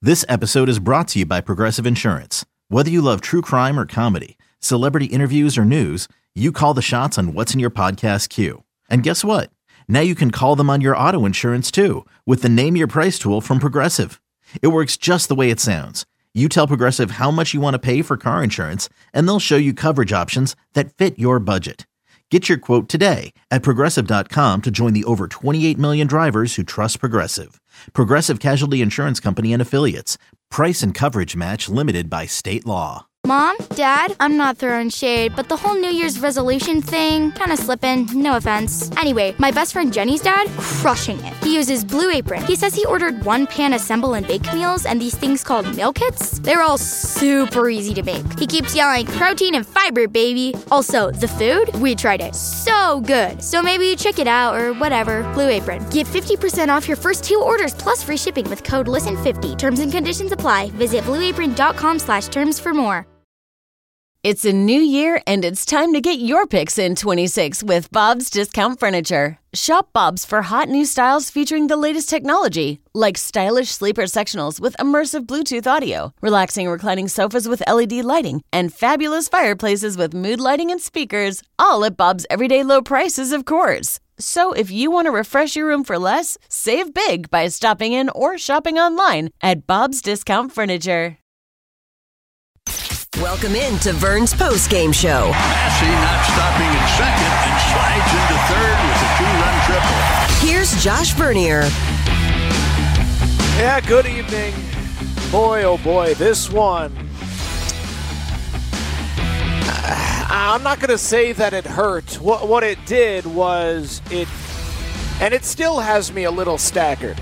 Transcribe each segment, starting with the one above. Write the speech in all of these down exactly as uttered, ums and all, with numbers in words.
This episode is brought to you by Progressive Insurance. Whether you love true crime or comedy, celebrity interviews or news, you call the shots on what's in your podcast queue. And guess what? Now you can call them on your auto insurance too with the Name Your Price tool from Progressive. It works just the way it sounds. You tell Progressive how much you want to pay for car insurance, and they'll show you coverage options that fit your budget. Get your quote today at Progressive dot com to join the over twenty-eight million drivers who trust Progressive. Progressive Casualty Insurance Company and Affiliates. Price and coverage match limited by state law. Mom, Dad, I'm not throwing shade, but the whole New Year's resolution thing, kind of slipping, no offense. Anyway, my best friend Jenny's dad, crushing it. He uses Blue Apron. He says he ordered one pan assemble and bake meals and these things called meal kits. They're all super easy to make. He keeps yelling, protein and fiber, baby. Also, the food, we tried it. So good. So maybe check it out or whatever. Blue Apron. Get fifty percent off your first two orders plus free shipping with code listen fifty. Terms and conditions apply. Visit blue apron dot com slash terms for more. It's a new year, and it's time to get your picks in twenty-six with Bob's Discount Furniture. Shop Bob's for hot new styles featuring the latest technology, like stylish sleeper sectionals with immersive Bluetooth audio, relaxing reclining sofas with L E D lighting, and fabulous fireplaces with mood lighting and speakers, all at Bob's everyday low prices, of course. So if you want to refresh your room for less, save big by stopping in or shopping online at Bob's Discount Furniture. Welcome in to Vern's postgame show. Massey not stopping in second and slides into third with a two-run triple. Here's Josh Vernier. Yeah, good evening. Boy, oh boy, this one. I'm not going to say that it hurt. What, what it did was it, and it still has me a little staggered.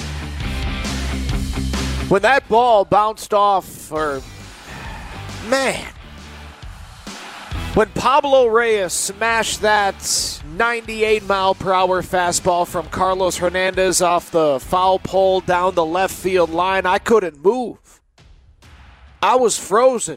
When that ball bounced off, or man, when Pablo Reyes smashed that ninety-eight mile per hour fastball from Carlos Hernandez off the foul pole down the left field line, I couldn't move. I was frozen.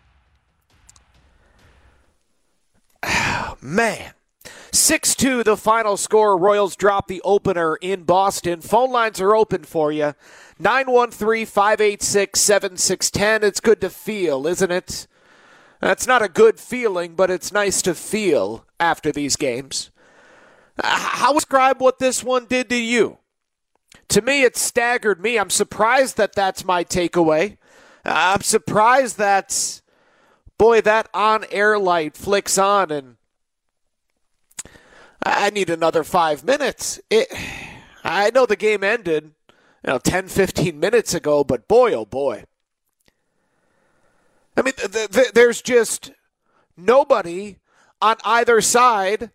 Oh, man. six two the final score. Royals drop the opener in Boston. Phone lines are open for you. nine one three, five eight six, seven six one zero. It's good to feel, isn't it? That's not a good feeling, but it's nice to feel after these games. How describe what this one did to you? To me, it staggered me. I'm surprised that that's my takeaway. I'm surprised that, boy, that on-air light flicks on and I need another five minutes. It, I know the game ended, you know, ten, fifteen minutes ago, but boy, oh boy. I mean, th- th- there's just nobody on either side,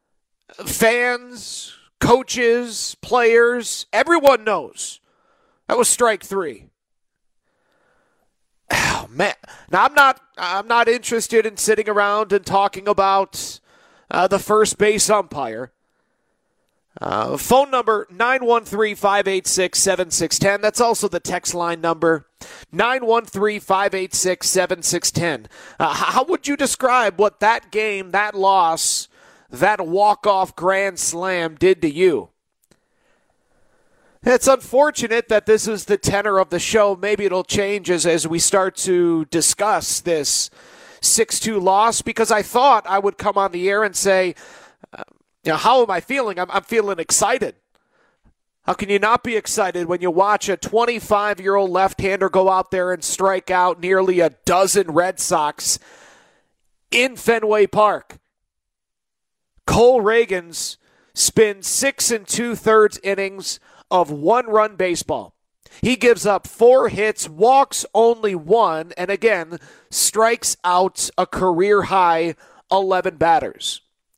fans, coaches, players, everyone knows. That was strike three. Oh, man. Now, I'm not, I'm not interested in sitting around and talking about uh, the first base umpire. Uh, phone number nine one three, five eight six, seven six one zero. That's also the text line number, nine one three, five eight six, seven six one zero. Uh, how would you describe what that game, that loss, that walk-off grand slam did to you? It's unfortunate that this is the tenor of the show. Maybe it'll change as, as we start to discuss this six two loss, because I thought I would come on the air and say, uh, you know, how am I feeling? I'm, I'm feeling excited. How can you not be excited when you watch a twenty-five-year-old left-hander go out there and strike out nearly a dozen Red Sox in Fenway Park? Cole Ragans spins six and two-thirds innings of one-run baseball. He gives up four hits, walks only one, and again, strikes out a career-high eleven batters.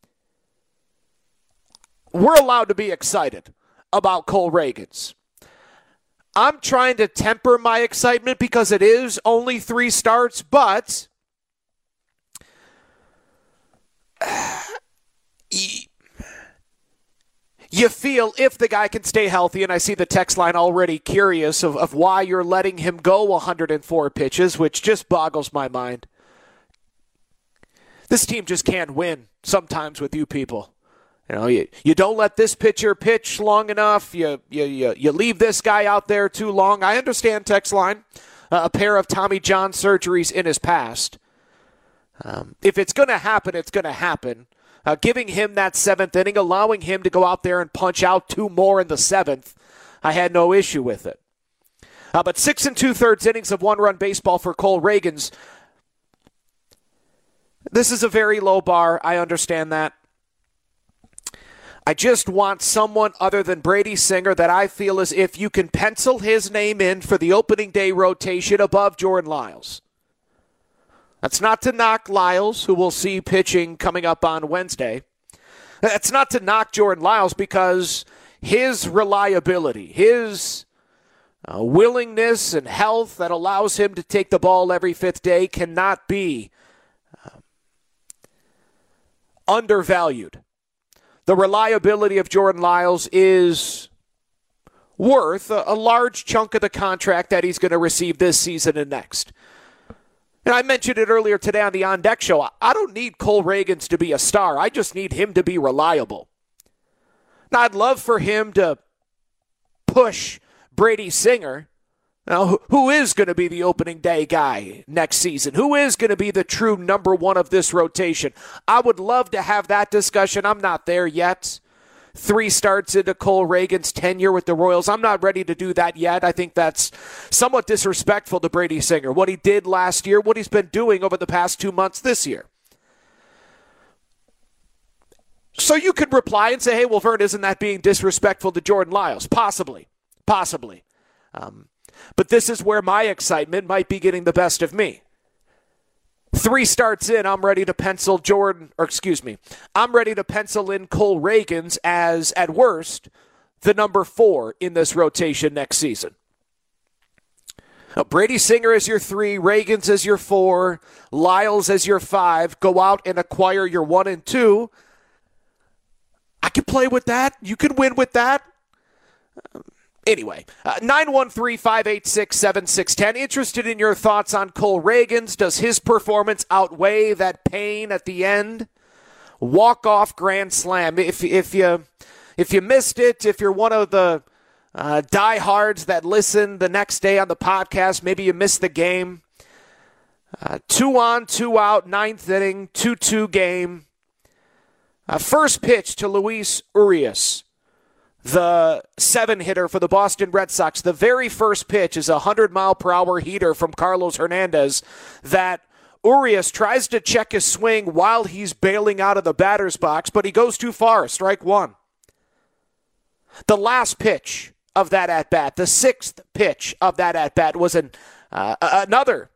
We're allowed to be excited about Cole Ragans. I'm trying to temper my excitement because it is only three starts, but you feel if the guy can stay healthy, and I see the text line already curious of, of why you're letting him go one hundred four pitches, which just boggles my mind. This team just can't win sometimes with you people. You know, you, you don't let this pitcher pitch long enough. You, you, you, you leave this guy out there too long. I understand, text line, uh, a pair of Tommy John surgeries in his past. Um, if it's going to happen, it's going to happen. Uh, giving him that seventh inning, allowing him to go out there and punch out two more in the seventh, I had no issue with it. Uh, but six and two-thirds innings of one-run baseball for Cole Ragans. This is a very low bar. I understand that. I just want someone other than Brady Singer that I feel as if you can pencil his name in for the opening day rotation above Jordan Lyles. That's not to knock Lyles, who we'll see pitching coming up on Wednesday. That's not to knock Jordan Lyles because his reliability, his uh, willingness and health that allows him to take the ball every fifth day cannot be uh, undervalued. The reliability of Jordan Lyles is worth a, a large chunk of the contract that he's going to receive this season and next. And I mentioned it earlier today on the On Deck Show. I don't need Cole Ragans to be a star. I just need him to be reliable. Now, I'd love for him to push Brady Singer, now, who is going to be the opening day guy next season? Who is going to be the true number one of this rotation? I would love to have that discussion. I'm not there yet. Three starts into Cole Ragans' tenure with the Royals. I'm not ready to do that yet. I think that's somewhat disrespectful to Brady Singer. What he did last year, what he's been doing over the past two months this year. So you could reply and say, hey, well, Vern, isn't that being disrespectful to Jordan Lyles? Possibly. Possibly. Um, but this is where my excitement might be getting the best of me. Three starts in, I'm ready to pencil Jordan, or excuse me, I'm ready to pencil in Cole Ragans as, at worst, the number four in this rotation next season. Now, Brady Singer as your three, Ragans as your four, Lyles as your five. Go out and acquire your one and two. I can play with that. You can win with that. Um, Anyway, uh, nine one three, five eight six, seven six one zero. Interested in your thoughts on Cole Ragans? Does his performance outweigh that pain at the end? Walk-off grand slam. If if you if you missed it, if you're one of the uh, diehards that listen the next day on the podcast, maybe you missed the game. Uh, two on, two out, ninth inning, two two game. Uh, first pitch to Luis Urias, the seven-hitter for the Boston Red Sox. The very first pitch is a one hundred mile per hour heater from Carlos Hernandez that Urias tries to check his swing while he's bailing out of the batter's box, but he goes too far, strike one. The last pitch of that at-bat, the sixth pitch of that at-bat, was an uh, another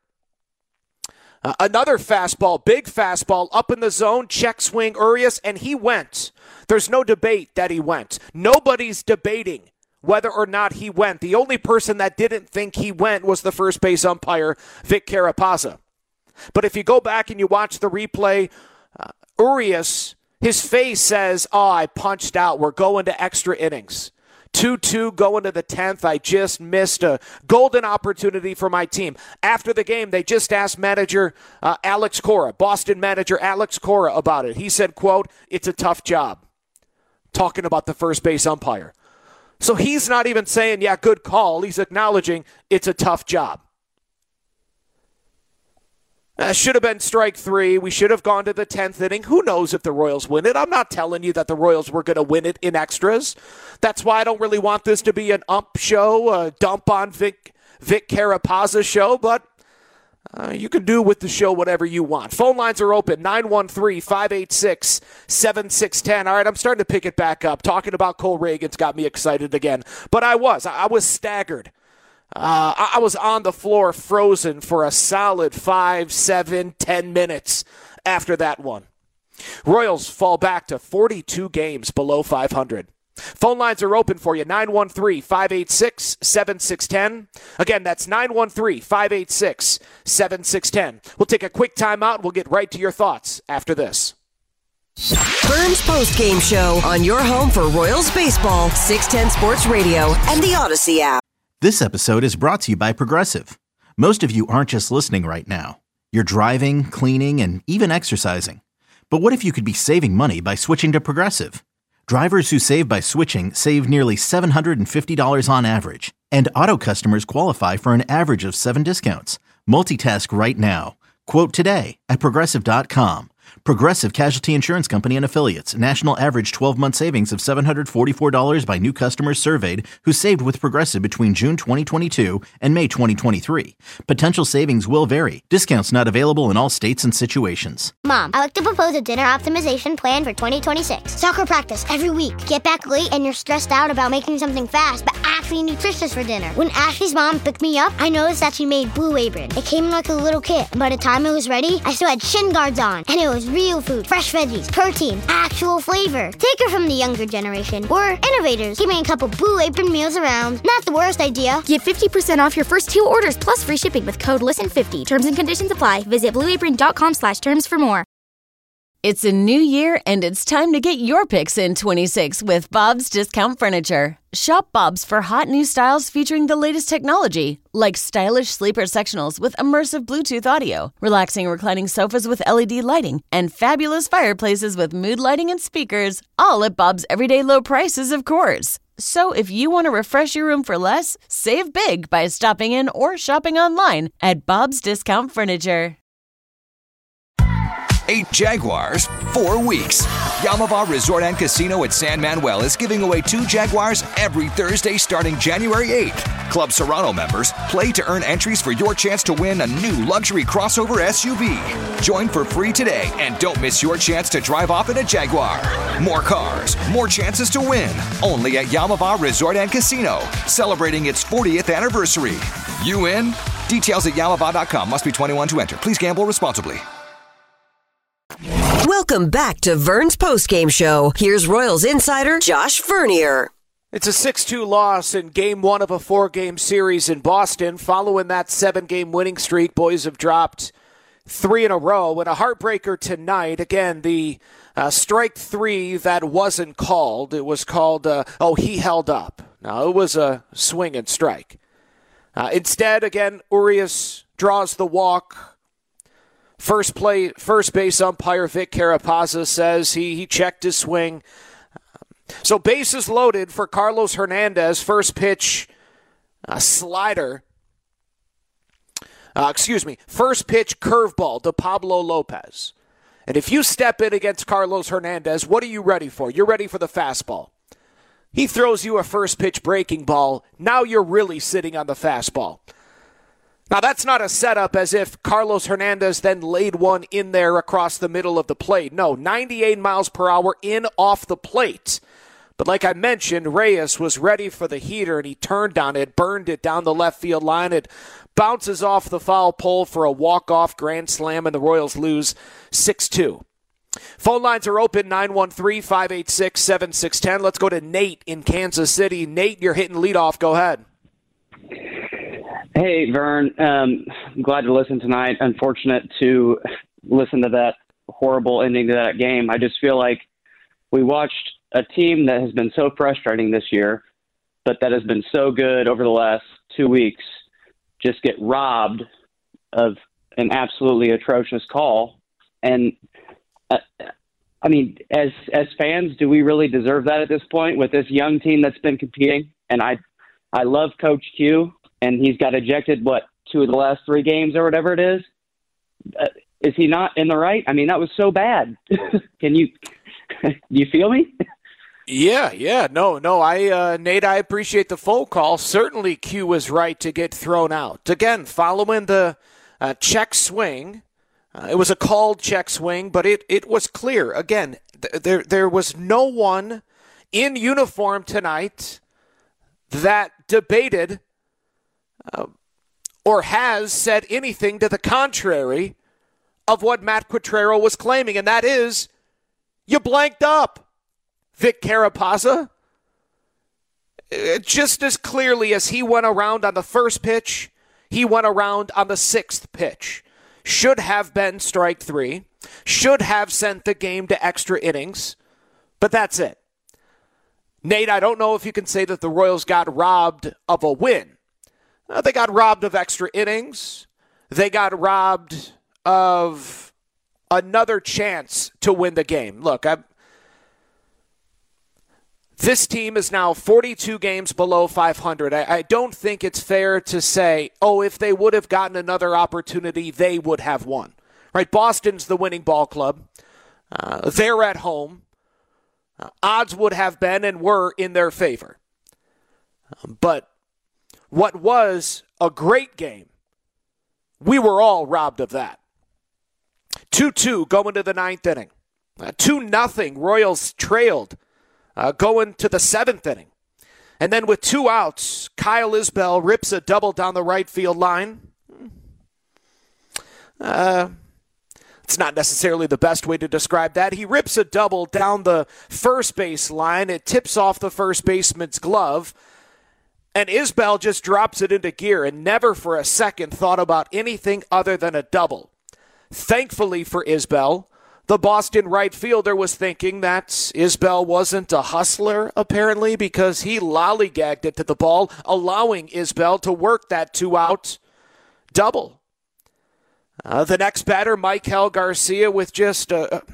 uh, another fastball, big fastball, up in the zone, check swing Urias, and he went. There's no debate that he went. Nobody's debating whether or not he went. The only person that didn't think he went was the first base umpire, Vic Carapazza. But if you go back and you watch the replay, uh, Urias, his face says, oh, I punched out. We're going to extra innings. two two going to the tenth. I just missed a golden opportunity for my team. After the game, they just asked manager uh, Alex Cora, Boston manager Alex Cora, about it. He said, quote, it's a tough job. Talking about the first base umpire. So he's not even saying, yeah, good call. He's acknowledging it's a tough job. Uh, should have been strike three. We should have gone to the tenth inning. Who knows if the Royals win it? I'm not telling you that the Royals were going to win it in extras. That's why I don't really want this to be an ump show, a dump on Vic, Vic Carapazza show, but Uh, you can do with the show whatever you want. Phone lines are open, nine one three, five eight six, seven six one zero. All right, I'm starting to pick it back up. Talking about Cole Ragans got me excited again. But I was. I was staggered. Uh, I was on the floor frozen for a solid five, seven, ten minutes after that one. Royals fall back to forty-two games below five hundred. Phone lines are open for you, nine one three, five eight six, seven six one zero. Again, that's nine one three, five eight six, seven six one zero. We'll take a quick timeout and we'll get right to your thoughts after this. Vern's post-game show on your home for Royals baseball, six ten Sports Radio and the Odyssey app. This episode is brought to you by Progressive. Most of you aren't just listening right now. You're driving, cleaning, and even exercising. But what if you could be saving money by switching to Progressive? Drivers who save by switching save nearly seven hundred fifty dollars on average. And auto customers qualify for an average of seven discounts. Multitask right now. Quote today at Progressive dot com. Progressive Casualty Insurance Company and Affiliates. National average twelve-month savings of seven hundred forty-four dollars by new customers surveyed who saved with Progressive between June twenty twenty-two and May twenty twenty-three. Potential savings will vary. Discounts not available in all states and situations. Mom, I like to propose a dinner optimization plan for twenty twenty-six. Soccer practice every week. Get back late and you're stressed out about making something fast, but actually nutritious for dinner. When Ashley's mom picked me up, I noticed that she made Blue Apron. It came in like a little kit. By the time it was ready, I still had shin guards on, and it was real food, fresh veggies, protein, actual flavor. Take her from the younger generation. We're innovators, keeping a couple Blue Apron meals around. Not the worst idea. Get fifty percent off your first two orders plus free shipping with code listen fifty. Terms and conditions apply. Visit blue apron dot com slash terms for more. It's a new year, and it's time to get your picks in twenty-six with Bob's Discount Furniture. Shop Bob's for hot new styles featuring the latest technology, like stylish sleeper sectionals with immersive Bluetooth audio, relaxing reclining sofas with L E D lighting, and fabulous fireplaces with mood lighting and speakers, all at Bob's everyday low prices, of course. So if you want to refresh your room for less, save big by stopping in or shopping online at Bob's Discount Furniture. Eight Jaguars, four weeks. Yamava Resort and Casino at San Manuel is giving away two Jaguars every Thursday starting January eighth. Club Serrano members, play to earn entries for your chance to win a new luxury crossover S U V. Join for free today and don't miss your chance to drive off in a Jaguar. More cars, more chances to win. Only at Yamava Resort and Casino, celebrating its fortieth anniversary. You in? Details at yamava dot com. Must be twenty-one to enter. Please gamble responsibly. Welcome back to Vern's postgame show. Here's Royals insider Josh Vernier. It's a six two loss in game one of a four-game series in Boston. Following that seven-game winning streak, boys have dropped three in a row. And a heartbreaker tonight. Again, the uh, strike three that wasn't called. It was called, uh, oh, he held up. Now, it was a swing and strike. Uh, instead, again, Urias draws the walk. First play, first base umpire Vic Carapazza says he, he checked his swing. So bases loaded for Carlos Hernandez. First pitch, a slider. Uh, excuse me. First pitch curveball to Pablo Lopez. And if you step in against Carlos Hernandez, what are you ready for? You're ready for the fastball. He throws you a first pitch breaking ball. Now you're really sitting on the fastball. Now, that's not a setup as if Carlos Hernandez then laid one in there across the middle of the plate. No, ninety-eight miles per hour in off the plate. But like I mentioned, Reyes was ready for the heater, and he turned on it, burned it down the left field line. It bounces off the foul pole for a walk-off grand slam, and the Royals lose six two. Phone lines are open, nine one three, five eight six, seven six one zero. Let's go to Nate in Kansas City. Nate, you're hitting leadoff. Go ahead. Hey, Vern. Um, I'm glad to listen tonight. Unfortunate to listen to that horrible ending to that game. I just feel like we watched a team that has been so frustrating this year, but that has been so good over the last two weeks, just get robbed of an absolutely atrocious call. And, uh, I mean, as as fans, do we really deserve that at this point with this young team that's been competing? And I, I love Coach Q. And he's got ejected, what, two of the last three games or whatever it is? Uh, is he not in the right? I mean, that was so bad. Can you – do you feel me? Yeah, yeah. No, no. I, uh, Nate, I appreciate the phone call. Certainly Q was right to get thrown out. Again, following the uh, check swing, uh, it was a called check swing, but it, it was clear. Again, th- there there was no one in uniform tonight that debated – Uh, or has said anything to the contrary of what Matt Quatraro was claiming, and that is, you blanked up, Vic Carapazza. Just as clearly as he went around on the first pitch, he went around on the sixth pitch. Should have been strike three, should have sent the game to extra innings, but that's it. Nate, I don't know if you can say that the Royals got robbed of a win. Uh, they got robbed of extra innings. They got robbed of another chance to win the game. Look, I'm, This team is now forty-two games below five hundred. I, I don't think it's fair to say, oh, if they would have gotten another opportunity, they would have won. Right? Boston's the winning ball club. Uh, they're at home. Uh, odds would have been and were in their favor. Um, but what was a great game, we were all robbed of that. two two going to the ninth inning. Uh, two nothing, Royals trailed uh, going to the seventh inning. And then with two outs, Kyle Isbell rips a double down the right field line. Uh, it's not necessarily the best way to describe that. He rips a double down the first base line. It tips off the first baseman's glove. And Isbell just drops it into gear and never for a second thought about anything other than a double. Thankfully for Isbell, the Boston right fielder was thinking that Isbell wasn't a hustler, apparently, because he lollygagged it to the ball, allowing Isbell to work that two-out double. Uh, the next batter, Maikel Garcia, with just a... a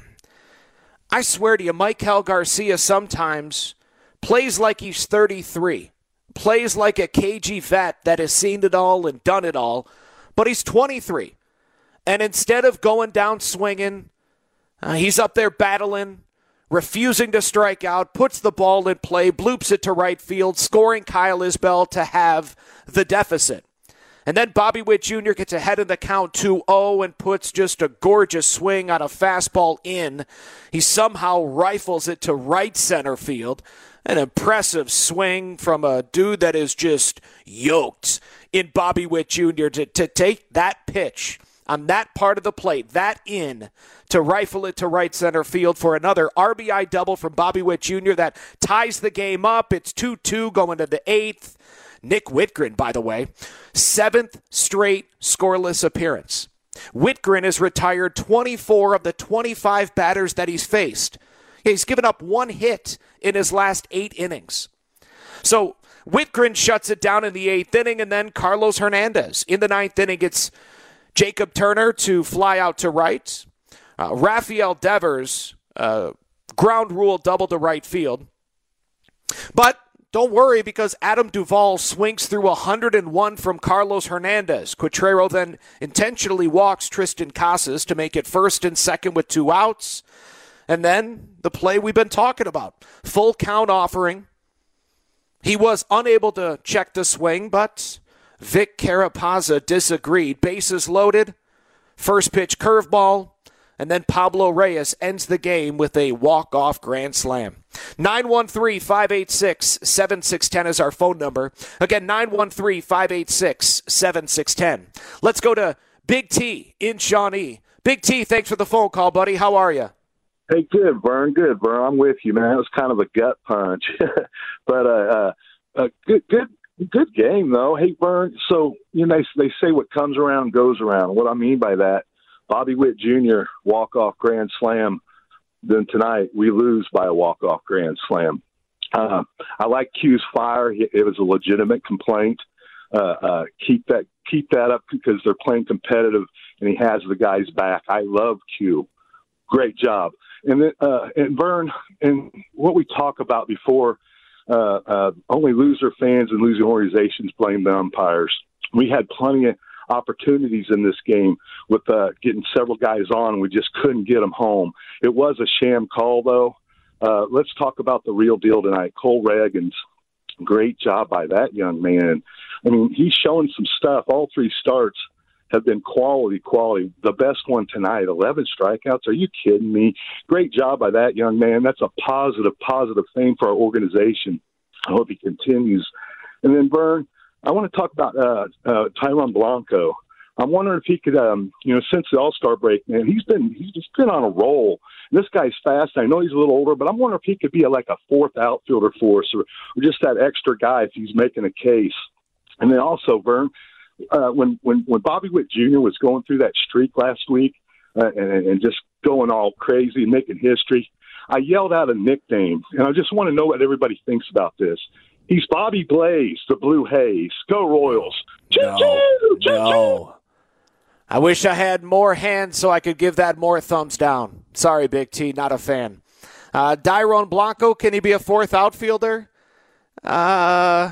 I swear to you, Maikel Garcia sometimes plays like he's thirty-three, plays like a cagey vet that has seen it all and done it all, but he's twenty-three. And instead of going down swinging, uh, he's up there battling, refusing to strike out, puts the ball in play, bloops it to right field, scoring Kyle Isbell to have the deficit. And then Bobby Witt Junior gets ahead in the count two oh and puts just a gorgeous swing on a fastball in. He somehow rifles it to right center field. An impressive swing from a dude that is just yoked in Bobby Witt Junior to, to take that pitch on that part of the plate, that in, to rifle it to right center field for another R B I double from Bobby Witt Junior that ties the game up. It's two two going to the eighth. Nick Whitgren, by the way, seventh straight scoreless appearance. Whitgren has retired twenty-four of the twenty-five batters that he's faced. He's given up one hit in his last eight innings. So Whitgren shuts it down in the eighth inning, and then Carlos Hernandez. In the ninth inning, it's Jacob Turner to fly out to right. Uh, Rafael Devers, uh, ground rule double to right field. But don't worry, because Adam Duvall swings through one hundred one from Carlos Hernandez. Quatrero then intentionally walks Tristan Casas to make it first and second with two outs. And then the play we've been talking about. Full count offering. He was unable to check the swing, but Vic Carapazza disagreed. Bases loaded. First pitch curveball. And then Pablo Reyes ends the game with a walk-off grand slam. nine one three, five eight six, seven six one zero is our phone number. Again, nine one three, five eight six, seven six one zero. Let's go to Big T in Shawnee. Big T, thanks for the phone call, buddy. How are you? Hey, good, Vern. Good, Vern. I'm with you, man. It was kind of a gut punch. but uh, uh, uh, good, good, good game, though. Hey, Vern, so, you know, they, they say what comes around goes around. What I mean by that, Bobby Witt Junior walk-off grand slam. Then tonight we lose by a walk-off grand slam. Uh, I like Q's fire. It was a legitimate complaint. Uh, uh, keep that keep that up because they're playing competitive, and he has the guys back. I love Q. Great job. And then, uh, and Vern, and what we talk about before, uh, uh, only loser fans and losing organizations blame the umpires. We had plenty of opportunities in this game with uh, getting several guys on. We just couldn't get them home. It was a sham call, though. Uh, let's talk about the real deal tonight. Cole Reagans, great job by that young man. I mean, he's showing some stuff. All three starts have been quality, quality. The best one tonight, eleven strikeouts. Are you kidding me? Great job by that young man. That's a positive, positive thing for our organization. I hope he continues. And then, Vern, I want to talk about uh, uh, Tyrone Blanco. I'm wondering if he could, um, you know, since the All-Star break, man, he's been he's just been on a roll. And this guy's fast. I know he's a little older, but I'm wondering if he could be a, like a fourth outfielder for us, or, or just that extra guy if he's making a case. And then also, Vern, uh, when when when Bobby Witt Junior was going through that streak last week uh, and, and just going all crazy and making history, I yelled out a nickname, and I just want to know what everybody thinks about this. He's Bobby Blaze, the Blue Haze. Go Royals. No, Choo-choo! no. I wish I had more hands so I could give that more thumbs down. Sorry, Big T, not a fan. Uh, Dairon Blanco, can he be a fourth outfielder? Uh,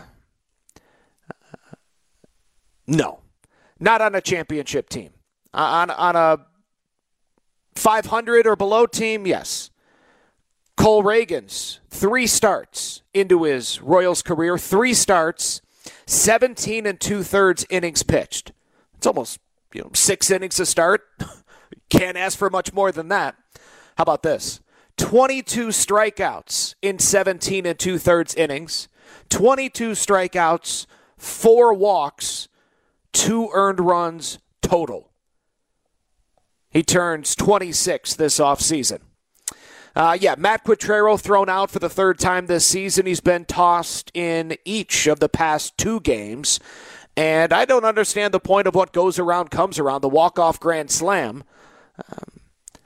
no. Not on a championship team. Uh, on, on a five hundred or below team, yes. Cole Reagans, three starts into his Royals career. Three starts, seventeen and two-thirds innings pitched. It's almost you know six innings to start. Can't ask for much more than that. How about this? twenty-two strikeouts in seventeen and two-thirds innings. twenty-two strikeouts, four walks, two earned runs total. He turns twenty-six this offseason. Uh, yeah, Matt Quatrero thrown out for the third time this season. He's been tossed in each of the past two games. And I don't understand the point of what goes around comes around, the walk-off grand slam. Um,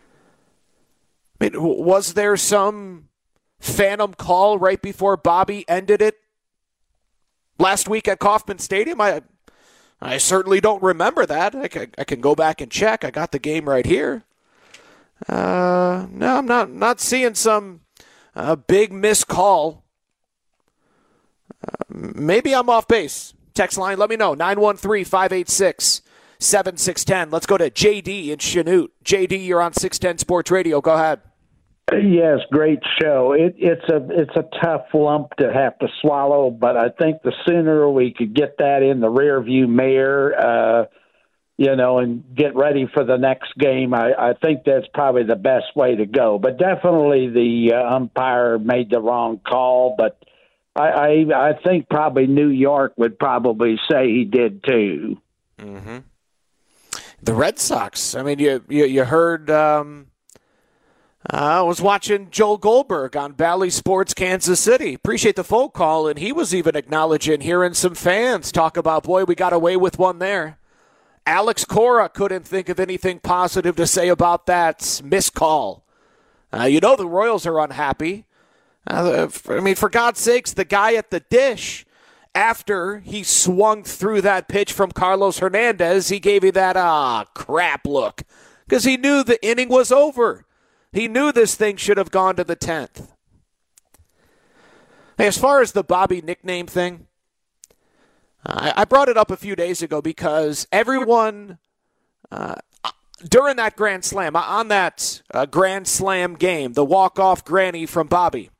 I mean, was there some phantom call right before Bobby ended it last week at Kauffman Stadium? I I certainly don't remember that. I can, I can go back and check. I got the game right here. Uh, no, I'm not not seeing some uh, big missed call. Uh, maybe I'm off base. Text line, let me know. nine one three, five eight six, seven six one zero. Let's go to J D in Chanute. J D, you're on six ten Sports Radio. Go ahead. Yes, great show. It, it's a it's a tough lump to have to swallow, but I think the sooner we could get that in the rearview mirror, uh, you know, and get ready for the next game, I, I think that's probably the best way to go. But definitely the uh, umpire made the wrong call, but I, I I think probably New York would probably say he did too. Mm-hmm. The Red Sox. I mean, you you, you heard. Um, uh, I was watching Joel Goldberg on Bally Sports Kansas City. Appreciate the phone call, and he was even acknowledging hearing some fans talk about, boy, we got away with one there. Alex Cora couldn't think of anything positive to say about that missed call. Uh, you know the Royals are unhappy. Uh, I mean, for God's sakes, the guy at the dish, after he swung through that pitch from Carlos Hernandez, he gave you that, ah, crap look. Because he knew the inning was over. He knew this thing should have gone to the tenth. Hey, as far as the Bobby nickname thing, uh, I brought it up a few days ago because everyone, uh, during that Grand Slam, on that uh, Grand Slam game, the walk-off granny from Bobby,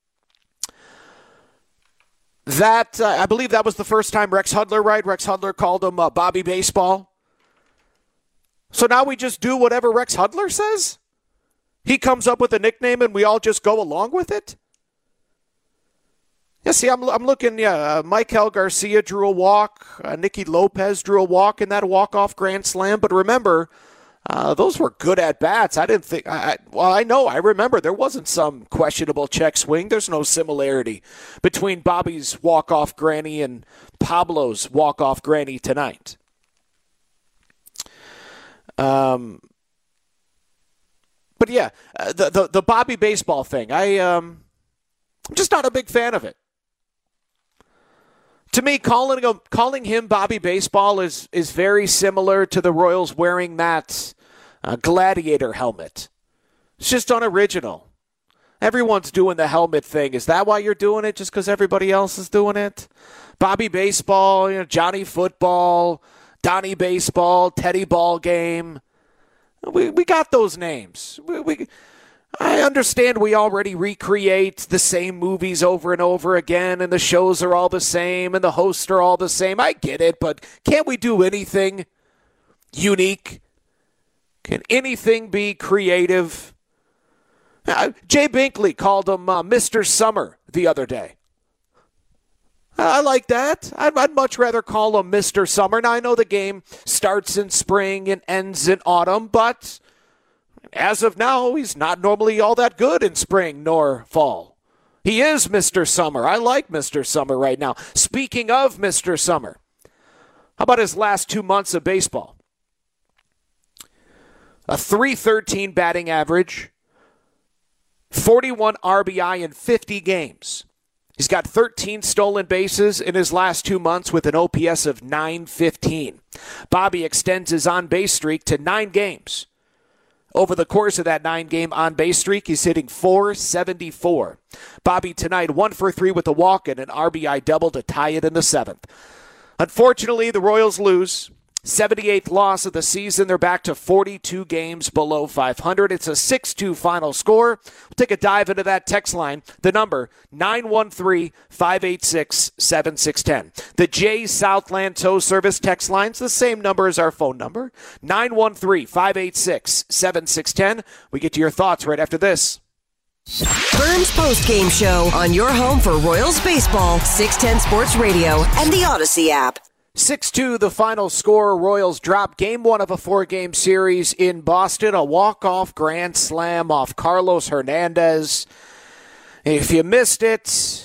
That, uh, I believe that was the first time Rex Hudler, right? Rex Hudler called him uh, Bobby Baseball. So now we just do whatever Rex Hudler says? He comes up with a nickname and we all just go along with it? Yeah, see, I'm, I'm looking, yeah, uh, Michael Garcia drew a walk. Uh, Nicky Lopez drew a walk in that walk-off grand slam. But remember, Uh, those were good at-bats. I didn't think I, – well, I know. I remember there wasn't some questionable check swing. There's no similarity between Bobby's walk-off granny and Pablo's walk-off granny tonight. Um, but, yeah, uh, the, the the Bobby baseball thing, I, um, I'm just not a big fan of it. To me, calling him, calling him Bobby Baseball is, is very similar to the Royals wearing that uh, gladiator helmet. It's just unoriginal. Everyone's doing the helmet thing. Is that why you're doing it? Just because everybody else is doing it? Bobby Baseball, you know, Johnny Football, Donnie Baseball, Teddy Ball Game. We we got those names. We, we I understand we already recreate the same movies over and over again, and the shows are all the same, and the hosts are all the same. I get it, but can't we do anything unique? Can anything be creative? Uh, Jay Binkley called him uh, Mister Summer the other day. I like that. I'd, I'd much rather call him Mister Summer. Now, I know the game starts in spring and ends in autumn, but as of now, he's not normally all that good in spring nor fall. He is Mister Summer. I like Mister Summer right now. Speaking of Mister Summer, how about his last two months of baseball? A three thirteen batting average, forty-one R B I in fifty games. He's got thirteen stolen bases in his last two months with an O P S of nine fifteen. Bobby extends his on-base streak to nine games. Over the course of that nine-game on-base streak, he's hitting four seventy-four. Bobby tonight, one for three with a walk and an R B I double to tie it in the seventh. Unfortunately, the Royals lose. seventy-eighth loss of the season. They're back to forty-two games below five hundred. It's a six two final score. We'll take a dive into that text line. The number, nine one three, five eight six, seven six one zero. The J Southland Tow Service text line's the same number as our phone number, nine one three, five eight six, seven six one zero. We get to your thoughts right after this. Burns Post-Game Show on your home for Royals baseball, six ten Sports Radio, and the Odyssey app. six two the final score. Royals drop game one of a four-game series in Boston. A walk-off grand slam off Carlos Hernandez. If you missed it,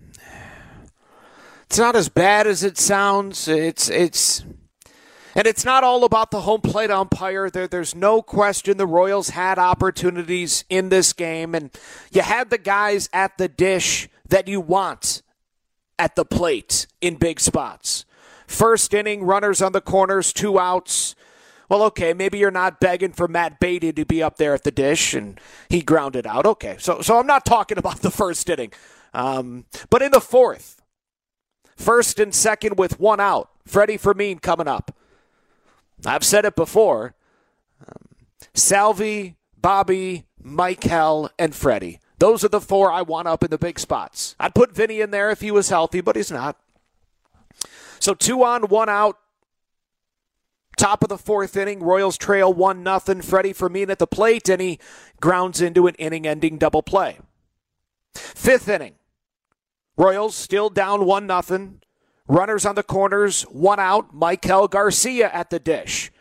it's not as bad as it sounds. It's it's and it's not all about the home plate umpire. There, there's no question the Royals had opportunities in this game, and you had the guys at the dish that you want at the plate in big spots. First inning, runners on the corners, two outs. Well, okay, maybe you're not begging for Matt Beatty to be up there at the dish, and he grounded out. Okay, so so I'm not talking about the first inning. Um, but in the fourth, first and second with one out, Freddie Fermin coming up. I've said it before. Um, Salvi, Bobby, Michael, and Freddie. Those are the four I want up in the big spots. I'd put Vinny in there if he was healthy, but he's not. So two on, one out. Top of the fourth inning, Royals trail one nothing. Freddie Fermin at the plate, and he grounds into an inning-ending double play. Fifth inning, Royals still down one nothing. Runners on the corners, one out. Michael Garcia at the dish.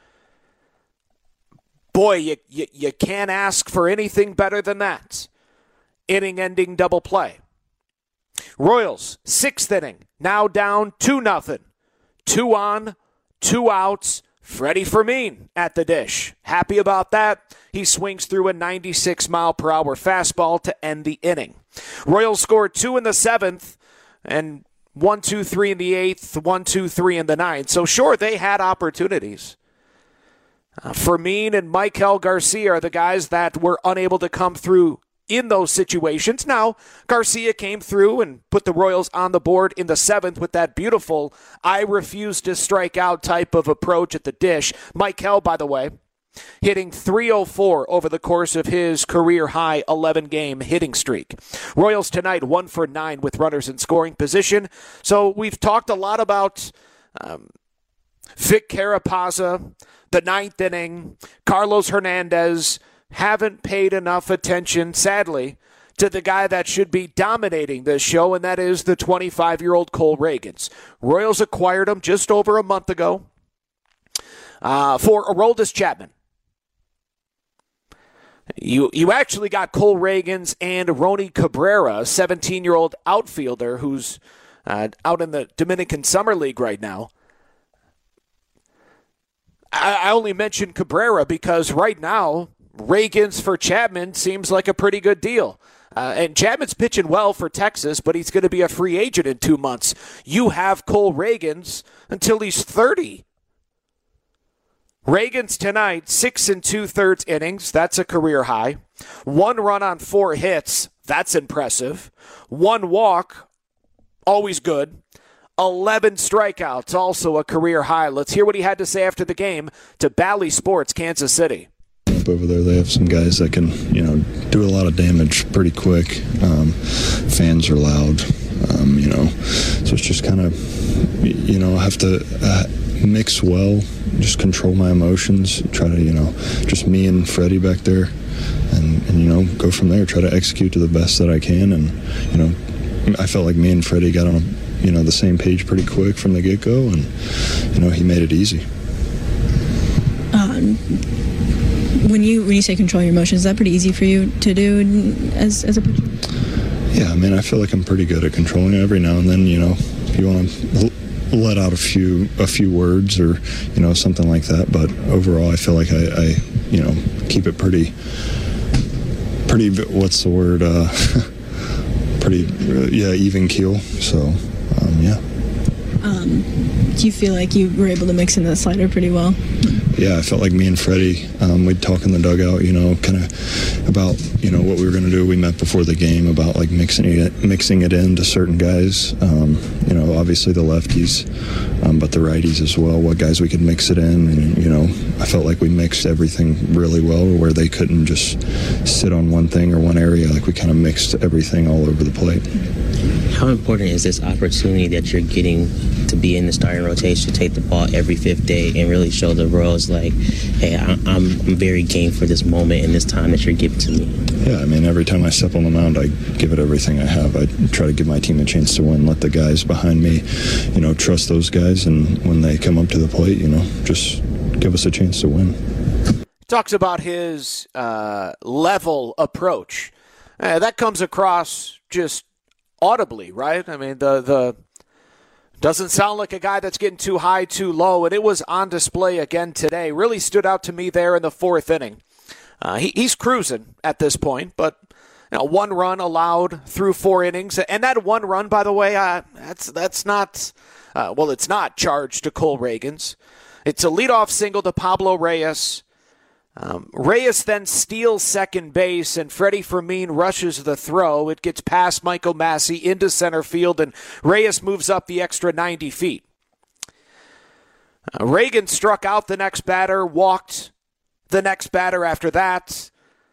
Boy, you, you, you can't ask for anything better than that. Inning-ending double play. Royals, sixth inning, now down two nothing. Two on, two outs. Freddie Fermin at the dish. Happy about that. He swings through a ninety-six mile per hour fastball to end the inning. Royals scored two in the seventh and one, two, three in the eighth, one, two, three in the ninth. So sure, they had opportunities. Uh, Fermin and Michael Garcia are the guys that were unable to come through in those situations. Now, Garcia came through and put the Royals on the board in the seventh with that beautiful I refuse to strike out type of approach at the dish. Michael, by the way, hitting three oh four over the course of his career-high eleven-game hitting streak. Royals tonight one for nine with runners in scoring position. So we've talked a lot about um, Vic Carapazza, the ninth inning, Carlos Hernandez. Haven't paid enough attention, sadly, to the guy that should be dominating this show, and that is the twenty-five-year-old Cole Ragans. Royals acquired him just over a month ago uh, for Aroldis Chapman. You you actually got Cole Ragans and Rony Cabrera, a seventeen-year-old outfielder who's uh, out in the Dominican Summer League right now. I, I only mention Cabrera because right now, Ragans for Chapman seems like a pretty good deal. Uh, and Chapman's pitching well for Texas, but he's going to be a free agent in two months. You have Cole Ragans until he's thirty. Ragans tonight, six and two-thirds innings. That's a career high. One run on four hits. That's impressive. One walk. Always good. eleven strikeouts. Also a career high. Let's hear what he had to say after the game to Bally Sports, Kansas City. Over there, they have some guys that can, you know, do a lot of damage pretty quick. Um, fans are loud, um, you know, so it's just kind of, you know, I have to uh, mix well, just control my emotions, try to, you know, just me and Freddie back there, and, and you know, go from there, try to execute to the best that I can, and you know, I felt like me and Freddie got on, a, you know, the same page pretty quick from the get-go, and you know, he made it easy. Um. When you when you say control your emotions, is that pretty easy for you to do as as a pitcher? Yeah, I mean, I feel like I'm pretty good at controlling it. Every now and then, you know, if you want to let out a few a few words or, you know, something like that. But overall, I feel like I, I you know, keep it pretty, pretty, what's the word, uh, pretty, uh, yeah, even keel. So, um, yeah. Um, do you feel like you were able to mix in that slider pretty well? yeah, I felt like me and Freddie, um, we'd talk in the dugout, you know, kind of about, you know, what we were going to do. We met before the game about like mixing it, mixing it into certain guys, um, you know, obviously the lefties, um, but the righties as well, what guys we could mix it in. And, you know, I felt like we mixed everything really well where they couldn't just sit on one thing or one area. Like we kind of mixed everything all over the plate. How important is this opportunity that you're getting to be in the starting rotation, to take the ball every fifth day and really show the Royals like, hey, I'm, I'm very game for this moment and this time that you're giving to me? Yeah, I mean, every time I step on the mound, I give it everything I have. I try to give my team a chance to win, let the guys behind me, you know, trust those guys, and when they come up to the plate, you know, just give us a chance to win. Talks about his uh, level approach. Uh, that comes across just audibly, right? I mean, the the doesn't sound like a guy that's getting too high, too low, and it was on display again today. Really stood out to me there in the fourth inning. Uh, he, he's cruising at this point, but you know, one run allowed through four innings, and that one run, by the way, uh, that's that's not uh, well, it's not charged to Cole Ragans. It's a leadoff single to Pablo Reyes. Um, Reyes then steals second base, and Freddie Fermin rushes the throw. It gets past Michael Massey into center field, and Reyes moves up the extra ninety feet. Uh, Reagan struck out the next batter, walked the next batter after that.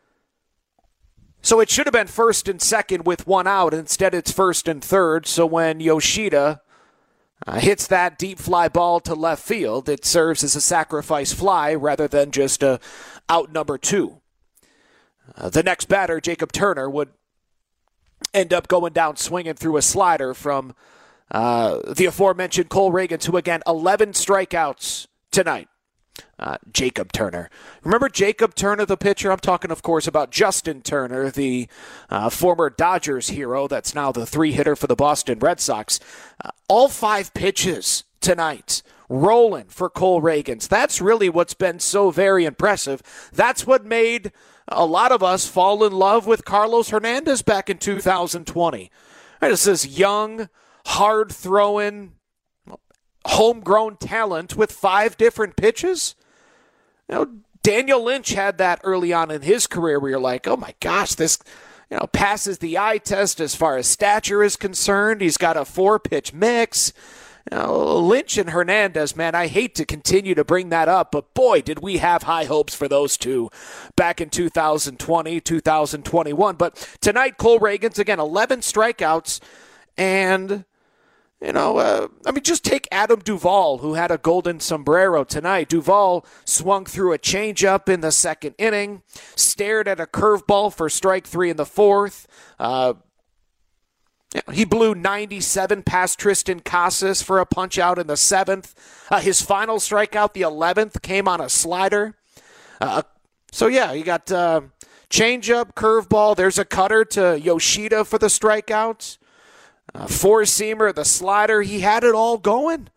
So it should have been first and second with one out. Instead, it's first and third. So when Yoshida Uh, hits that deep fly ball to left field, it serves as a sacrifice fly rather than just a out number two. Uh, the next batter, Jacob Turner, would end up going down swinging through a slider from uh, the aforementioned Cole Ragans, who again, eleven strikeouts tonight. Uh, Jacob Turner. Remember Jacob Turner, the pitcher? I'm talking, of course, about Justin Turner, the uh, former Dodgers hero that's now the three-hitter for the Boston Red Sox. Uh, all five pitches tonight rolling for Cole Ragans. That's really what's been so very impressive. That's what made a lot of us fall in love with Carlos Hernandez back in two thousand twenty. Right, it's this young, hard-throwing, homegrown talent with five different pitches. You know, Daniel Lynch had that early on in his career where you're like, oh my gosh, this, you know, passes the eye test as far as stature is concerned. He's got a four-pitch mix. You know, Lynch and Hernandez, man, I hate to continue to bring that up, but boy, did we have high hopes for those two back in two thousand twenty, two thousand twenty-one. But tonight, Cole Ragans, again, eleven strikeouts, and You know, uh, I mean, just take Adam Duvall, who had a golden sombrero tonight. Duvall swung through a changeup in the second inning, stared at a curveball for strike three in the fourth. Uh, he blew ninety-seven past Tristan Casas for a punch-out in the seventh. Uh, his final strikeout, the eleventh, came on a slider. Uh, so, yeah, you got uh, changeup, curveball. There's a cutter to Yoshida for the strikeouts. Uh, four-seamer, the slider, he had it all going.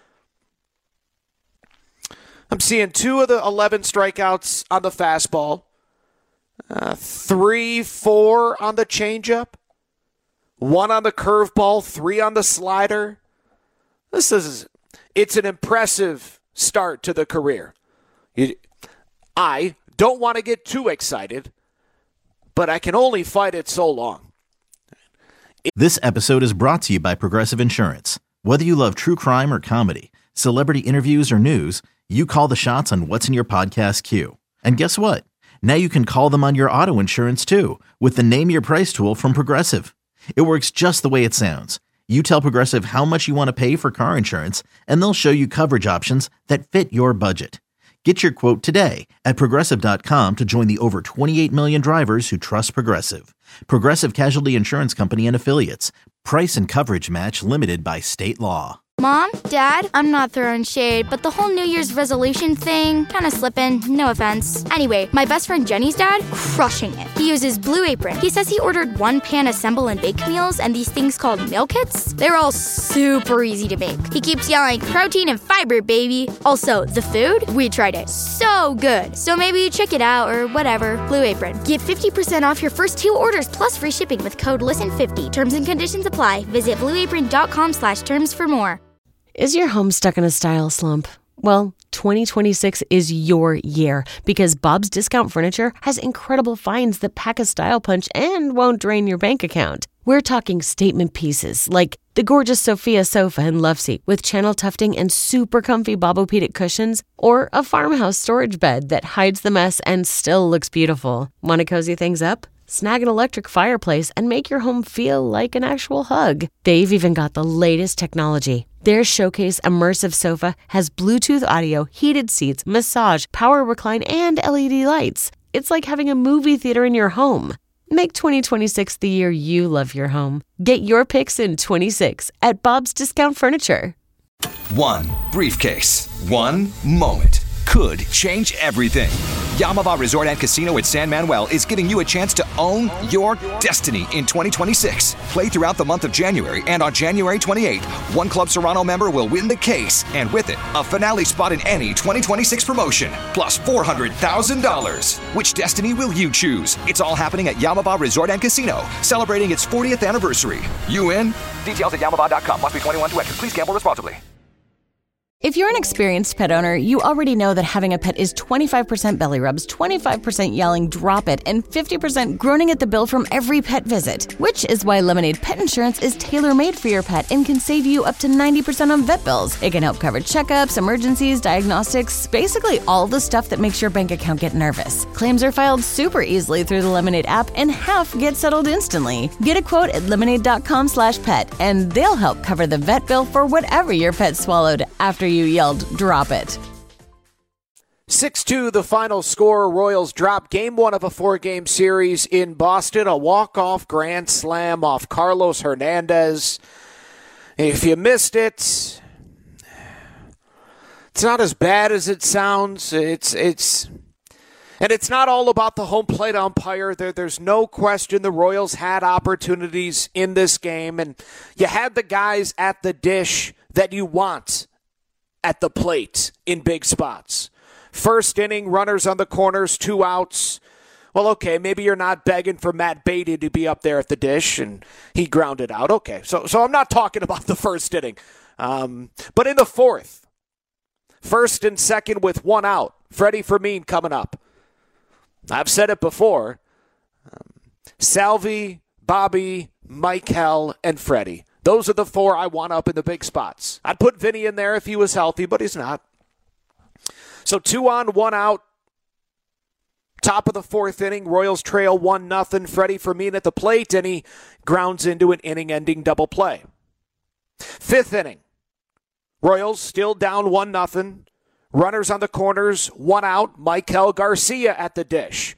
I'm seeing two of the eleven strikeouts on the fastball, uh, three, four on the changeup, one on the curveball, three on the slider. This is, it's an impressive start to the career. You, I don't want to get too excited, but I can only fight it so long. This episode is brought to you by Progressive Insurance. Whether you love true crime or comedy, celebrity interviews or news, you call the shots on what's in your podcast queue. And guess what? Now you can call them on your auto insurance too with the Name Your Price tool from Progressive. It works just the way it sounds. You tell Progressive how much you want to pay for car insurance, and they'll show you coverage options that fit your budget. Get your quote today at Progressive dot com to join the over twenty-eight million drivers who trust Progressive. Progressive Casualty Insurance Company and Affiliates. Price and coverage match limited by state law. Mom, Dad, I'm not throwing shade, but the whole New Year's resolution thing, kind of slipping, no offense. Anyway, my best friend Jenny's dad, crushing it. He uses Blue Apron. He says he ordered one pan assemble and bake meals and these things called meal kits. They're all super easy to make. He keeps yelling, protein and fiber, baby. Also, the food, we tried it. So good. So maybe check it out or whatever. Blue Apron. Get fifty percent off your first two orders plus free shipping with code listen fifty. Terms and conditions apply. Visit blue apron dot com slash terms for more. Is your home stuck in a style slump? Well, twenty twenty-six is your year because Bob's Discount Furniture has incredible finds that pack a style punch and won't drain your bank account. We're talking statement pieces like the gorgeous Sophia sofa and love seat with channel tufting and super comfy Bobopedic cushions, or a farmhouse storage bed that hides the mess and still looks beautiful. Want to cozy things up? Snag an electric fireplace and make your home feel like an actual hug. They've even got the latest technology. Their Showcase Immersive Sofa has Bluetooth audio, heated seats, massage, power recline, and L E D lights. It's like having a movie theater in your home. Make twenty twenty-six the year you love your home. Get your picks in twenty-six at Bob's Discount Furniture. One briefcase, one moment could change everything. Yamava Resort and Casino at San Manuel is giving you a chance to own your destiny in twenty twenty-six. Play throughout the month of January, and on January twenty-eighth, one Club Serrano member will win the case, and with it, a finale spot in any twenty twenty-six promotion, plus four hundred thousand dollars. Which destiny will you choose? It's all happening at Yamava Resort and Casino, celebrating its fortieth anniversary. You in? Details at yamava dot com. Must be twenty-one to enter. Please gamble responsibly. If you're an experienced pet owner, you already know that having a pet is twenty-five percent belly rubs, twenty-five percent yelling, drop it, and fifty percent groaning at the bill from every pet visit. Which is why Lemonade Pet Insurance is tailor-made for your pet and can save you up to ninety percent on vet bills. It can help cover checkups, emergencies, diagnostics, basically all the stuff that makes your bank account get nervous. Claims are filed super easily through the Lemonade app, and half get settled instantly. Get a quote at lemonade dot com slash pet, and they'll help cover the vet bill for whatever your pet swallowed after you yelled, drop it. six two the final score. Royals drop game one of a four-game series in Boston. A walk-off grand slam off Carlos Hernandez. If you missed it, it's not as bad as it sounds. It's it's and it's not all about the home plate umpire. There, there's no question the Royals had opportunities in this game, and you had the guys at the dish that you want at the plate in big spots. First inning, runners on the corners, two outs. Well, okay, maybe you're not begging for Matt Beatty to be up there at the dish, and he grounded out. Okay, so so I'm not talking about the first inning. Um, but in the fourth, first and second with one out, Freddie Fermin coming up. I've said it before. Um, Salvi, Bobby, Michael, and Freddie. Those are the four I want up in the big spots. I'd put Vinny in there if he was healthy, but he's not. So two on, one out. Top of the fourth inning, Royals trail one nothing. Freddie Fermin at the plate, and he grounds into an inning-ending double play. Fifth inning, Royals still down one nothing. Runners on the corners, one out. Michael Garcia at the dish.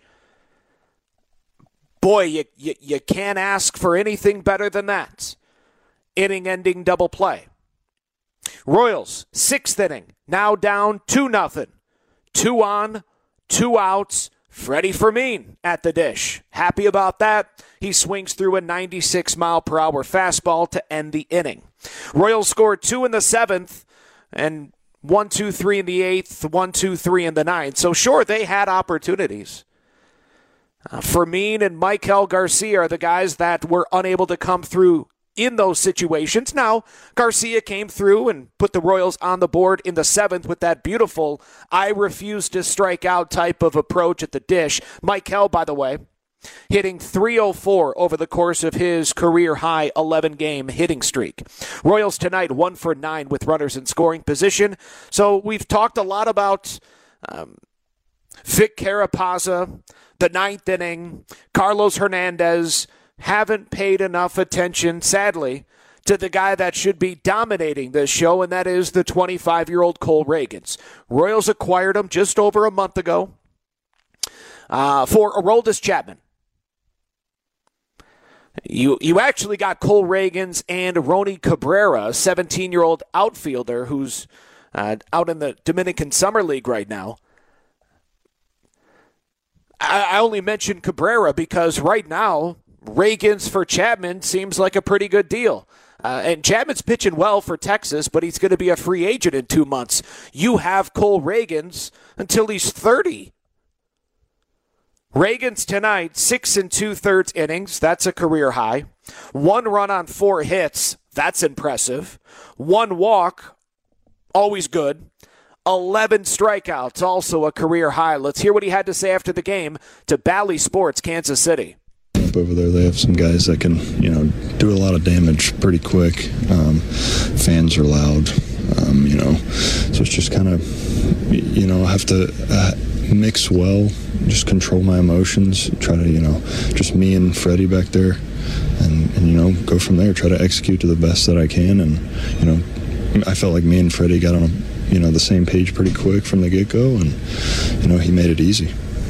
Boy, you, you, you can't ask for anything better than that. Inning-ending double play. Royals, sixth inning, now down two nothing. Two on, two outs. Freddie Fermin at the dish. Happy about that. He swings through a ninety-six mile per hour fastball to end the inning. Royals scored two in the seventh, and one, two, three in the eighth, one, two, three in the ninth. So sure, they had opportunities. Uh, Fermin and Michael Garcia are the guys that were unable to come through in those situations. Now, Garcia came through and put the Royals on the board in the seventh with that beautiful I refuse to strike out type of approach at the dish. Michael, by the way, hitting three oh four over the course of his career-high eleven-game hitting streak. Royals tonight one for nine with runners in scoring position. So we've talked a lot about um, Vic Carapazza, the ninth inning, Carlos Hernandez. Haven't paid enough attention, sadly, to the guy that should be dominating this show, and that is the twenty-five-year-old Cole Ragans. Royals acquired him just over a month ago uh, for Aroldis Chapman. You you actually got Cole Ragans and Ronny Cabrera, a seventeen-year-old outfielder who's uh, out in the Dominican Summer League right now. I, I only mention Cabrera because right now, Ragans for Chapman seems like a pretty good deal. Uh, and Chapman's pitching well for Texas, but he's going to be a free agent in two months. You have Cole Ragans until he's thirty. Ragans tonight, six and two-thirds innings. That's a career high. One run on four hits. That's impressive. One walk, always good. eleven strikeouts, also a career high. Let's hear what he had to say after the game to Bally Sports, Kansas City. Over there, they have some guys that can, you know, do a lot of damage pretty quick. Um, fans are loud, um, you know, so it's just kind of, you know, I have to uh, mix well, just control my emotions, try to, you know, just me and Freddie back there, and, and you know, go from there, try to execute to the best that I can. And, you know, I felt like me and Freddie got on, a, you know, the same page pretty quick from the get-go, and, you know, he made it easy.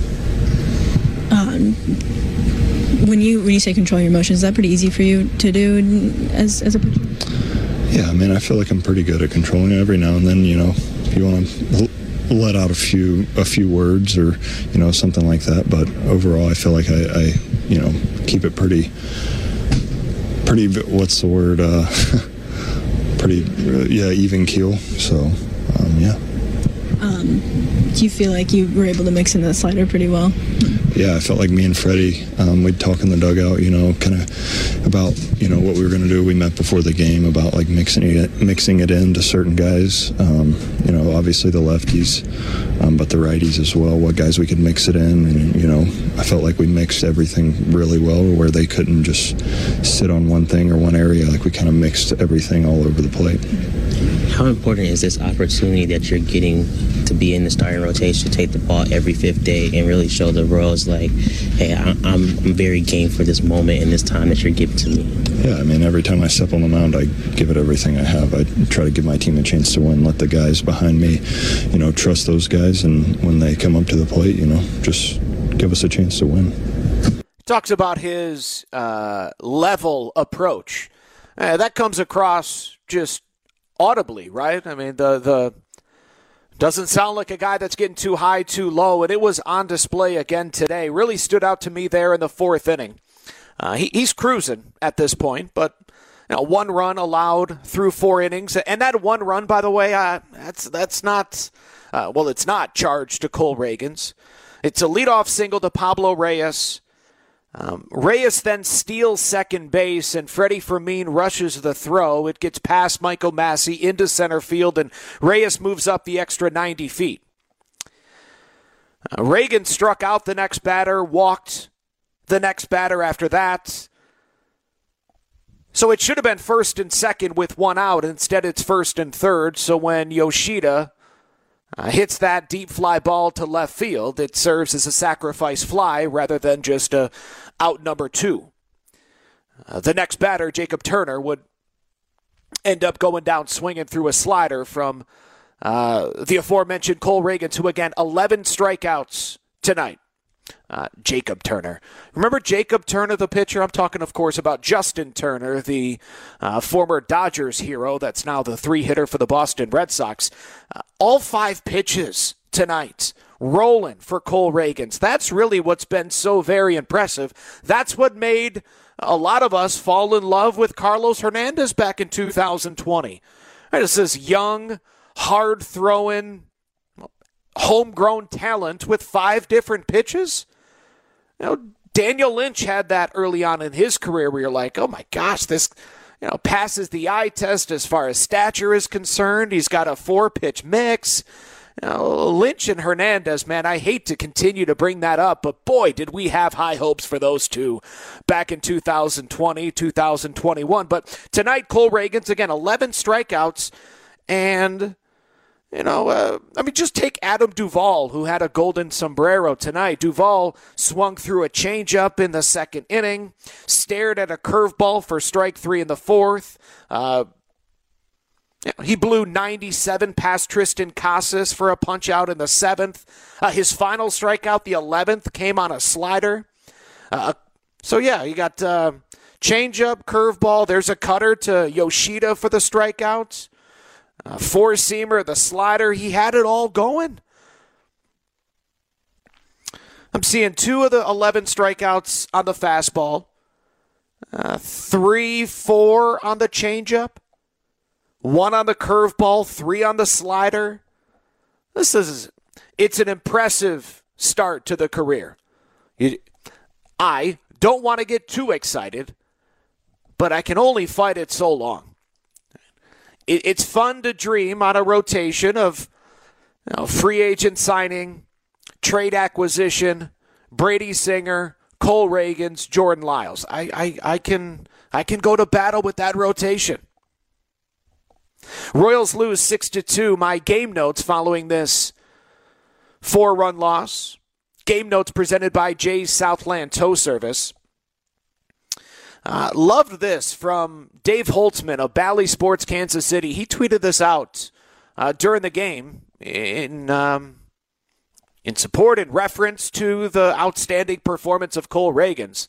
Um. When you when you say control your emotions, is that pretty easy for you to do as as a pitcher? Yeah, I mean, I feel like I'm pretty good at controlling it. Every now and then, you know, if you want to let out a few a few words or, you know, something like that. But overall, I feel like I, I you know, keep it pretty, pretty, what's the word, uh, pretty, uh, yeah, even keel. So, um, yeah. Um, do you feel like you were able to mix in that slider pretty well? Yeah, I felt like me and Freddie, um, we'd talk in the dugout, you know, kind of about, you know, what we were going to do. We met before the game about, like, mixing it, mixing it into certain guys, um, you know, obviously the lefties, um, but the righties as well, what guys we could mix it in. And, you know, I felt like we mixed everything really well where they couldn't just sit on one thing or one area. Like, we kind of mixed everything all over the plate. How important is this opportunity that you're getting to be in the starting rotation, to take the ball every fifth day and really show the Royals, like, hey, I, I'm, I'm very game for this moment and this time that you're giving to me? Yeah, I mean, every time I step on the mound, I give it everything I have. I try to give my team a chance to win, let the guys behind me, you know, trust those guys, and when they come up to the plate, you know, just give us a chance to win. Talks about his uh, level approach. Uh, that comes across just audibly, right? I mean, the the doesn't sound like a guy that's getting too high, too low, and it was on display again today. Really stood out to me there in the fourth inning. Uh, he, he's cruising at this point, but you know, one run allowed through four innings, and that one run, by the way, uh, that's that's not uh, well, it's not charged to Cole Ragans. It's a leadoff single to Pablo Reyes. Um, Reyes then steals second base, and Freddie Fermin rushes the throw. It gets past Michael Massey into center field, and Reyes moves up the extra ninety feet. Uh, Reagan struck out the next batter, walked the next batter after that. So it should have been first and second with one out. Instead, it's first and third. So when Yoshida Uh, hits that deep fly ball to left field, it serves as a sacrifice fly rather than just a out number two. Uh, the next batter, Jacob Turner, would end up going down swinging through a slider from uh, the aforementioned Cole Ragans, who, again, eleven strikeouts tonight. Uh, Jacob Turner. Remember Jacob Turner, the pitcher? I'm talking, of course, about Justin Turner, the uh, former Dodgers hero that's now the three-hitter for the Boston Red Sox. Uh, all five pitches tonight rolling for Cole Ragans. That's really what's been so very impressive. That's what made a lot of us fall in love with Carlos Hernandez back in two thousand twenty. Right, it's this young, hard-throwing, homegrown talent with five different pitches. You know, Daniel Lynch had that early on in his career where you're like, oh my gosh, this, you know, passes the eye test as far as stature is concerned. He's got a four-pitch mix. You know, Lynch and Hernandez, man, I hate to continue to bring that up, but boy, did we have high hopes for those two back in two thousand twenty, two thousand twenty-one. But tonight, Cole Ragans, again, eleven strikeouts, and You know, uh, I mean, just take Adam Duvall, who had a golden sombrero tonight. Duvall swung through a changeup in the second inning, stared at a curveball for strike three in the fourth. Uh, he blew ninety-seven past Tristan Casas for a punch out in the seventh. Uh, his final strikeout, the eleventh, came on a slider. Uh, so, yeah, you got uh, changeup, curveball. There's a cutter to Yoshida for the strikeouts. Uh, four-seamer, the slider, he had it all going. I'm seeing two of the eleven strikeouts on the fastball, uh, three, four on the changeup, one on the curveball, three on the slider. This is, it's an impressive start to the career. You, I don't want to get too excited, but I can only fight it so long. It's fun to dream on a rotation of You know, free agent signing, trade acquisition, Brady Singer, Cole Ragans, Jordan Lyles. I, I, I can I can go to battle with that rotation. Royals lose six to two. My game notes following this four-run loss. Game notes presented by Jay's Southland Tow Service. Uh, loved this from Dave Holtzman of Bally Sports Kansas City. He tweeted this out uh, during the game in um, in support and reference to the outstanding performance of Cole Ragans.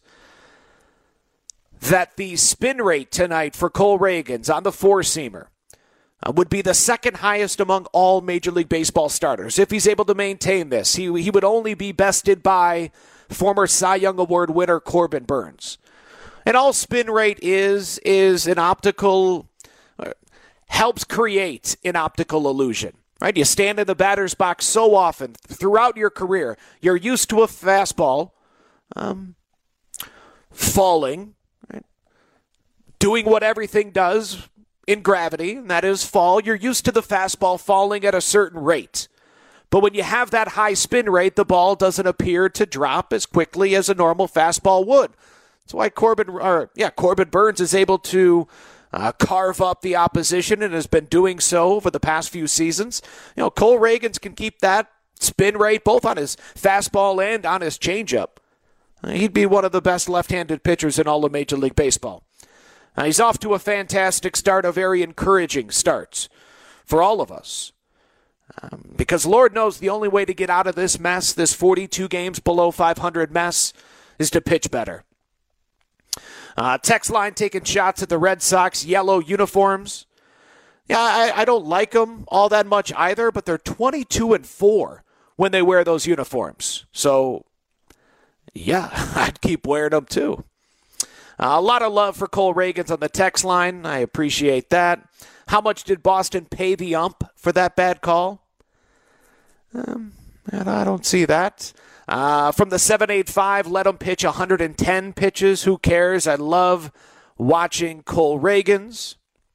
That the spin rate tonight for Cole Ragans on the four-seamer uh, would be the second highest among all Major League Baseball starters. If he's able to maintain this, he, he would only be bested by former Cy Young Award winner Corbin Burns. And all spin rate is is an optical, uh, helps create an optical illusion, right? You stand in the batter's box so often throughout your career, you're used to a fastball um, falling, right? Doing what everything does in gravity, and that is fall. You're used to the fastball falling at a certain rate. But when you have that high spin rate, the ball doesn't appear to drop as quickly as a normal fastball would. That's why Corbin, or yeah, Corbin Burns is able to uh, carve up the opposition and has been doing so over the past few seasons. You know, Cole Ragans can keep that spin rate both on his fastball and on his changeup. Uh, he'd be one of the best left-handed pitchers in all of Major League Baseball. Uh, he's off to a fantastic start, a very encouraging start for all of us. Um, because Lord knows the only way to get out of this mess, this forty-two games below five hundred mess, is to pitch better. Uh, text line taking shots at the Red Sox yellow uniforms. Yeah, I, I don't like them all that much either, but they're twenty-two and four when they wear those uniforms. So, yeah, I'd keep wearing them too. Uh, a lot of love for Cole Ragans on the text line. I appreciate that. How much did Boston pay the ump for that bad call? Um, I don't see that. Uh, from the seven eight five, let him pitch one hundred ten pitches. Who cares? I love watching Cole Ragans.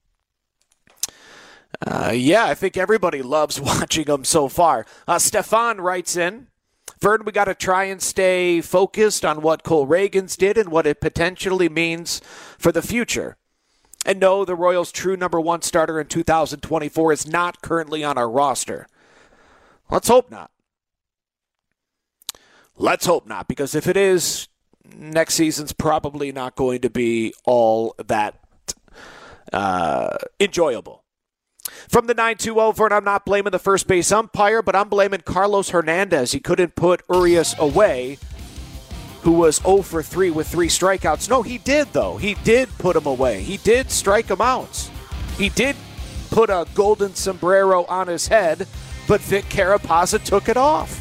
Uh, yeah, I think everybody loves watching him so far. Uh, Stefan writes in, Vern, we got to try and stay focused on what Cole Ragans did and what it potentially means for the future. And no, the Royals' true number one starter in two thousand twenty-four is not currently on our roster. Let's hope not. Let's hope not, because if it is, next season's probably not going to be all that uh, enjoyable. From the nine two oh, Vern, I'm not blaming the first base umpire, but I'm blaming Carlos Hernandez. He couldn't put Urias away, who was oh for three with three strikeouts. No, he did, though. He did put him away. He did strike him out. He did put a golden sombrero on his head, but Vic Carapazza took it off.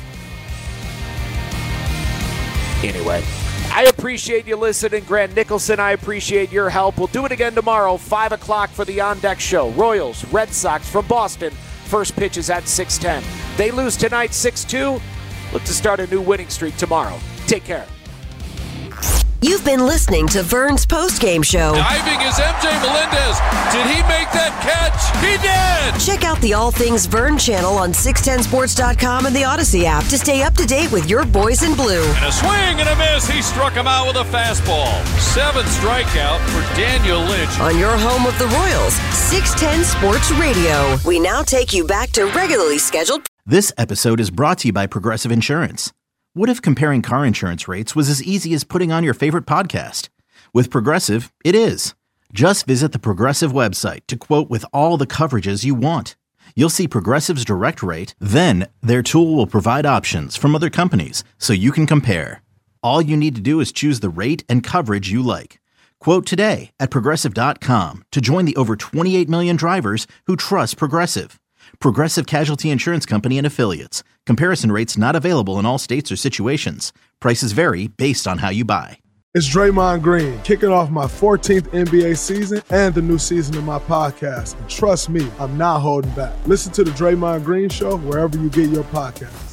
Anyway, I appreciate you listening. Grant Nicholson, I appreciate your help. We'll do it again tomorrow, five o'clock for the On Deck Show. Royals, Red Sox from Boston. First pitch is at six ten. They lose tonight six two. Look to start a new winning streak tomorrow. Take care. You've been listening to Vern's postgame show. Diving is M J Melendez. Did he make that catch? He did! Check out the All Things Vern channel on six ten sports dot com and the Odyssey app to stay up to date with your boys in blue. And a swing and a miss. He struck him out with a fastball. Seventh strikeout for Daniel Lynch. On your home of the Royals, six ten Sports Radio. We now take you back to regularly scheduled. This episode is brought to you by Progressive Insurance. What if comparing car insurance rates was as easy as putting on your favorite podcast? With Progressive, it is. Just visit the Progressive website to quote with all the coverages you want. You'll see Progressive's direct rate, then their tool will provide options from other companies so you can compare. All you need to do is choose the rate and coverage you like. Quote today at Progressive dot com to join the over twenty-eight million drivers who trust Progressive. Progressive Casualty Insurance Company and Affiliates. Comparison rates not available in all states or situations. Prices vary based on how you buy. It's Draymond Green, kicking off my fourteenth N B A season and the new season of my podcast. And trust me, I'm not holding back. Listen to the Draymond Green Show wherever you get your podcasts.